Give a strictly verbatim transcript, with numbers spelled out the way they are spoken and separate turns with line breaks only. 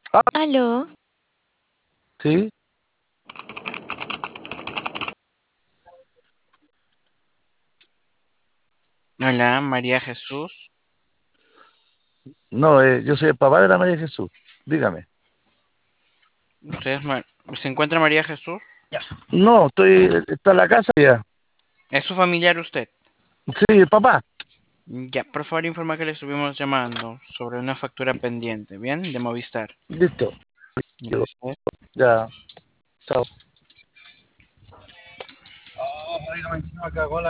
Ah,
Aló,
sí.
Hola, María Jesús.
No, eh, yo soy el papá de la María Jesús. Dígame.
¿Usted es Ma- ¿Se encuentra María Jesús?
No, estoy, está en la casa ya.
¿Es su familiar usted?
Sí, el papá.
Ya, por favor, informa que le estuvimos llamando sobre una factura pendiente, ¿bien? De Movistar.
Listo. Yo,
Gracias.
ya. Chao. Oh, oiga, me cagó la